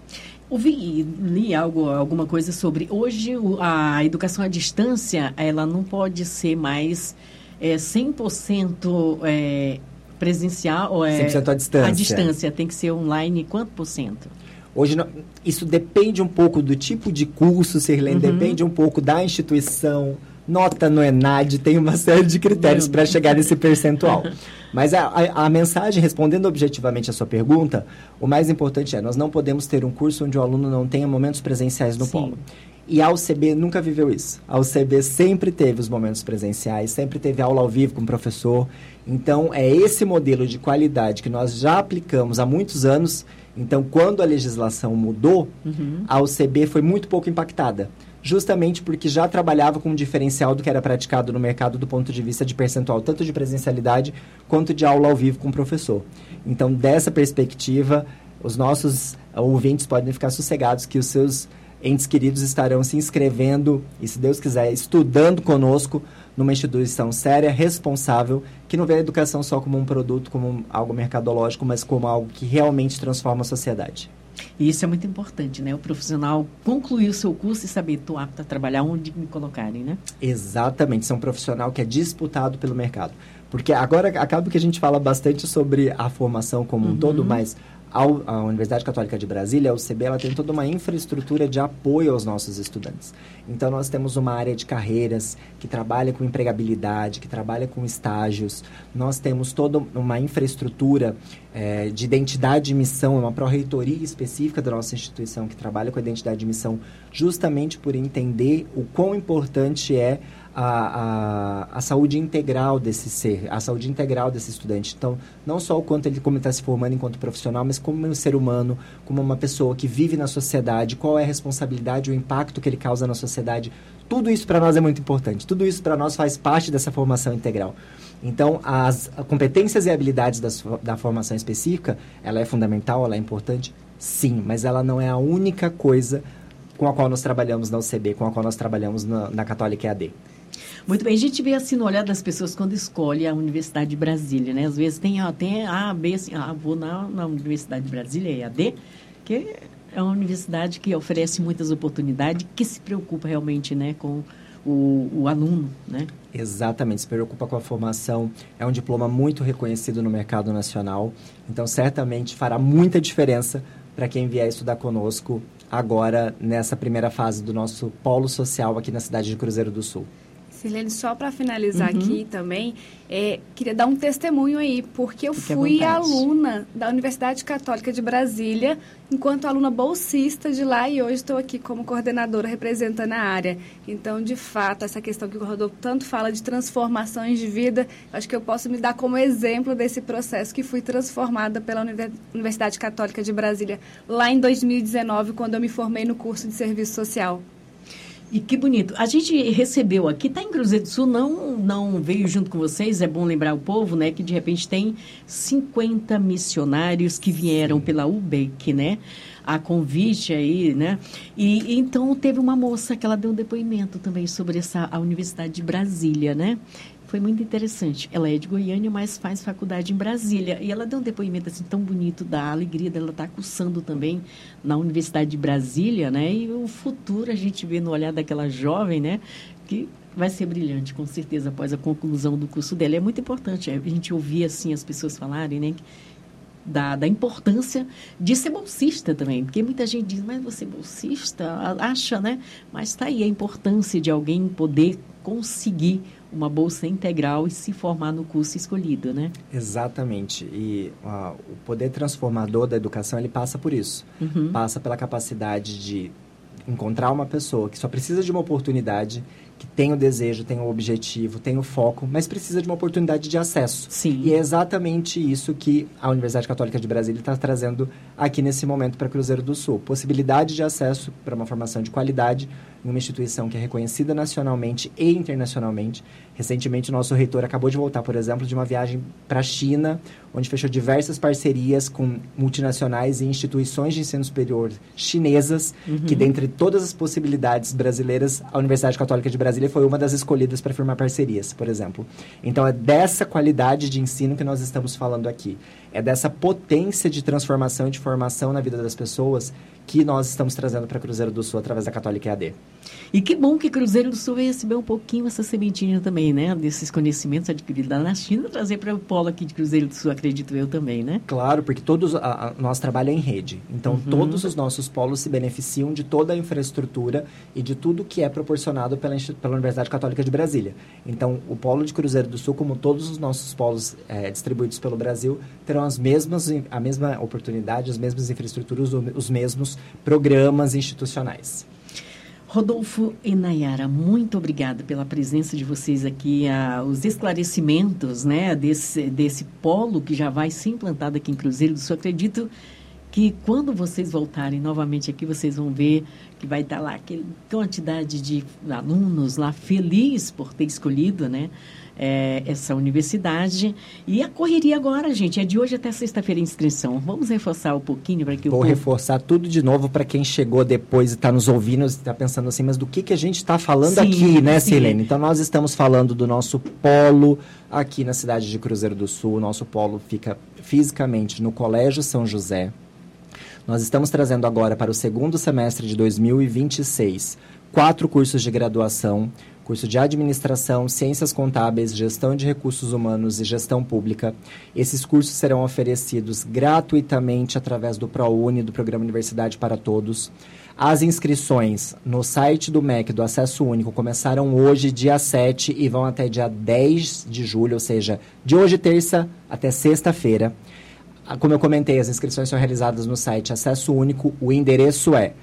Ouvi, li algo, alguma coisa sobre... Hoje, a educação à distância, ela não pode ser mais é, cem por cento é, presencial... Ou é, cem por cento à distância. À distância, tem que ser online, quanto por cento? Hoje, isso depende um pouco do tipo de curso, Sirlene, uhum. depende um pouco da instituição. Nota no ENAD, tem uma série de critérios para chegar nesse percentual. Mas a, a, a mensagem, respondendo objetivamente a sua pergunta, o mais importante é, nós não podemos ter um curso onde o aluno não tenha momentos presenciais no Sim. polo. E a U C B nunca viveu isso. A U C B sempre teve os momentos presenciais, sempre teve aula ao vivo com o professor. Então, é esse modelo de qualidade que nós já aplicamos há muitos anos. Então, quando a legislação mudou, uhum. a U C B foi muito pouco impactada. Justamente porque já trabalhava com um diferencial do que era praticado no mercado do ponto de vista de percentual, tanto de presencialidade quanto de aula ao vivo com o professor. Então, dessa perspectiva, os nossos ouvintes podem ficar sossegados que os seus entes queridos estarão se inscrevendo e, se Deus quiser, estudando conosco numa instituição séria, responsável, que não vê a educação só como um produto, como algo mercadológico, mas como algo que realmente transforma a sociedade. E isso é muito importante, né? O profissional concluir o seu curso e saber, estou apto a trabalhar onde me colocarem, né? Exatamente, isso é um profissional que é disputado pelo mercado. Porque agora acaba que a gente fala bastante sobre a formação como uhum. um todo, mas a Universidade Católica de Brasília, a U C B, ela tem toda uma infraestrutura de apoio aos nossos estudantes. Então, nós temos uma área de carreiras que trabalha com empregabilidade, que trabalha com estágios. Nós temos toda uma infraestrutura é, de identidade de missão, uma pró-reitoria específica da nossa instituição que trabalha com a identidade de missão, justamente por entender o quão importante é A, a, a saúde integral desse ser, a saúde integral desse estudante. Então, não só o quanto ele como está se formando enquanto profissional, mas como um ser humano, como uma pessoa que vive na sociedade, qual é a responsabilidade, o impacto que ele causa na sociedade. Tudo isso para nós é muito importante. Tudo isso para nós faz parte dessa formação integral. Então, as competências e habilidades das, da formação específica, ela é fundamental, ela é importante, sim, mas ela não é a única coisa com a qual nós trabalhamos na U C B, com a qual nós trabalhamos na, na Católica E A D. Muito bem, a gente vê assim no olhar das pessoas quando escolhe a Universidade de Brasília, né? Às vezes tem, tem A, B, assim, ah, vou na, na Universidade de Brasília, E A D, que é uma universidade que oferece muitas oportunidades, que se preocupa realmente, né, com o, o aluno, né? Exatamente, se preocupa com a formação, é um diploma muito reconhecido no mercado nacional, então certamente fará muita diferença para quem vier estudar conosco agora nessa primeira fase do nosso polo social aqui na cidade de Cruzeiro do Sul. Sirlene, só para finalizar Uhum. aqui também, é, queria dar um testemunho aí, porque eu Fique à fui vontade. aluna da Universidade Católica de Brasília, enquanto aluna bolsista de lá, e hoje estou aqui como coordenadora representando a área. Então, de fato, essa questão que o Rodolfo tanto fala de transformações de vida, acho que eu posso me dar como exemplo desse processo que fui transformada pela Univer- Universidade Católica de Brasília, lá em dois mil e dezenove, quando eu me formei no curso de Serviço Social. E que bonito. A gente recebeu aqui, está em Cruzeiro do Sul, não, não veio junto com vocês, é bom lembrar o povo, né, que de repente tem cinquenta missionários que vieram pela U B E C, né, a convite aí, né, e então teve uma moça que ela deu um depoimento também sobre essa, a Universidade de Brasília, né. Foi muito interessante. Ela é de Goiânia, mas faz faculdade em Brasília. E ela deu um depoimento assim tão bonito da alegria dela estar cursando também na Universidade de Brasília, né? E o futuro a gente vê no olhar daquela jovem, né? Que vai ser brilhante, com certeza, após a conclusão do curso dela. É muito importante a gente ouvir assim as pessoas falarem, né? Da, da importância de ser bolsista também, porque muita gente diz, mas você é bolsista? Acha, né? Mas está aí a importância de alguém poder conseguir uma bolsa integral e se formar no curso escolhido, né? Exatamente. E uh, o poder transformador da educação, ele passa por isso. Uhum. Passa pela capacidade de encontrar uma pessoa que só precisa de uma oportunidade, que tem o desejo, tem o objetivo, tem o foco, mas precisa de uma oportunidade de acesso. Sim. E é exatamente isso que a Universidade Católica de Brasília está trazendo aqui nesse momento para Cruzeiro do Sul. Possibilidade de acesso para uma formação de qualidade em uma instituição que é reconhecida nacionalmente e internacionalmente. Recentemente, o nosso reitor acabou de voltar, por exemplo, de uma viagem para a China, onde fechou diversas parcerias com multinacionais e instituições de ensino superior chinesas, Uhum. que dentre todas as possibilidades brasileiras, a Universidade Católica de Brasília foi uma das escolhidas para firmar parcerias, por exemplo. Então, é dessa qualidade de ensino que nós estamos falando aqui. É dessa potência de transformação e de formação na vida das pessoas que nós estamos trazendo para Cruzeiro do Sul através da Católica E A D. E que bom que Cruzeiro do Sul vai receber um pouquinho essa sementinha também, né? Desses conhecimentos adquiridos lá na China, trazer para o polo aqui de Cruzeiro do Sul, acredito eu também, né? Claro, porque todos a, a, nosso trabalho é em rede. Então, Uhum. todos os nossos polos se beneficiam de toda a infraestrutura e de tudo que é proporcionado pela, pela Universidade Católica de Brasília. Então, o polo de Cruzeiro do Sul, como todos os nossos polos é, distribuídos pelo Brasil, terão as mesmas, a mesma oportunidade, as mesmas infraestruturas, os mesmos programas institucionais. Rodolfo e Nayara, muito obrigada pela presença de vocês aqui, a, os esclarecimentos, né, desse, desse polo que já vai ser implantado aqui em Cruzeiro do Sul. Acredito que quando vocês voltarem novamente aqui, vocês vão ver que vai estar lá aquela quantidade de alunos lá feliz por ter escolhido, né, é, essa universidade. E a correria agora, gente, é de hoje até sexta-feira a inscrição. Vamos reforçar um pouquinho para que Vou o povo... reforçar tudo de novo para quem chegou depois e está nos ouvindo, está pensando assim, mas do que, que a gente está falando Sim, aqui, né, sim. Sirlene? Então, nós estamos falando do nosso polo aqui na cidade de Cruzeiro do Sul. O nosso polo fica fisicamente no Colégio São José. Nós estamos trazendo agora para o segundo semestre de dois mil e vinte e seis quatro cursos de graduação, curso de Administração, Ciências Contábeis, Gestão de Recursos Humanos e Gestão Pública. Esses cursos serão oferecidos gratuitamente através do ProUni, do Programa Universidade para Todos. As inscrições no site do M E C, do Acesso Único, começaram hoje, dia sete, e vão até dia dez de julho, ou seja, de hoje, terça, até sexta-feira. Como eu comentei, as inscrições são realizadas no site Acesso Único. O endereço é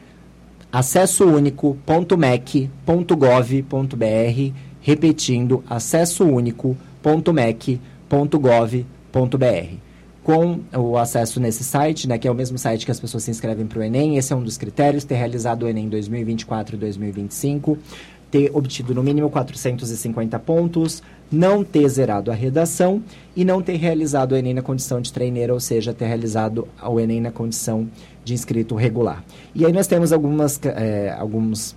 acesso único ponto mec ponto gov ponto br, repetindo, acesso único ponto mec ponto gov ponto br. Com o acesso nesse site, né, que é o mesmo site que as pessoas se inscrevem para o Enem, esse é um dos critérios, ter realizado o Enem dois mil e vinte e quatro e dois mil e vinte e cinco, ter obtido no mínimo quatrocentos e cinquenta pontos, não ter zerado a redação e não ter realizado o Enem na condição de treineiro, ou seja, ter realizado o Enem na condição de inscrito regular. E aí nós temos algumas, é, alguns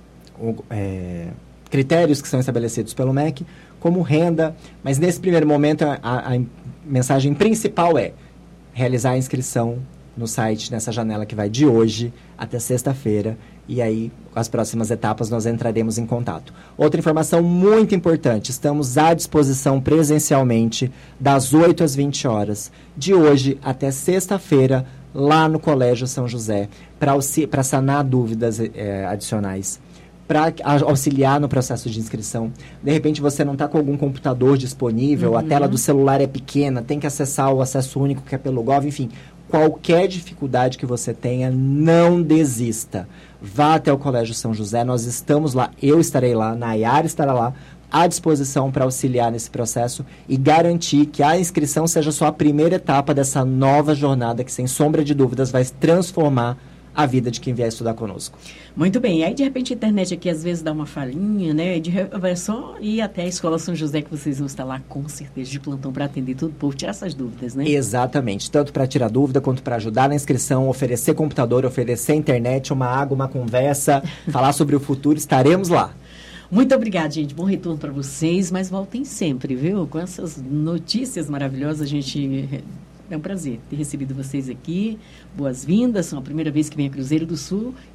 é, critérios que são estabelecidos pelo M E C, como renda, mas nesse primeiro momento a, a, a mensagem principal é realizar a inscrição no site, nessa janela que vai de hoje até sexta-feira, e aí, as próximas etapas, nós entraremos em contato. Outra informação muito importante, estamos à disposição presencialmente, das oito às vinte horas, de hoje até sexta-feira, lá no Colégio São José, para sanar dúvidas é, adicionais. para auxiliar no processo de inscrição. De repente você não está com algum computador disponível, Uhum. a tela do celular é pequena, tem que acessar o acesso único que é pelo Gov, enfim. Qualquer dificuldade que você tenha, não desista. Vá até o Colégio São José, nós estamos lá, eu estarei lá, Nayara estará lá, à disposição para auxiliar nesse processo e garantir que a inscrição seja só a primeira etapa dessa nova jornada que, sem sombra de dúvidas, vai transformar a vida de quem vier estudar conosco. Muito bem, aí de repente a internet aqui às vezes dá uma falhinha, né? De, vai só ir até a Escola São José que vocês vão estar lá com certeza de plantão para atender tudo, por tirar essas dúvidas, né? Exatamente, tanto para tirar dúvida quanto para ajudar na inscrição, oferecer computador, oferecer internet, uma água, uma conversa, falar sobre o futuro, estaremos lá. Muito obrigada, gente. Bom retorno para vocês, mas voltem sempre, viu? Com essas notícias maravilhosas, a gente... É um prazer ter recebido vocês aqui. Boas-vindas. São a primeira vez que vem a Cruzeiro do Sul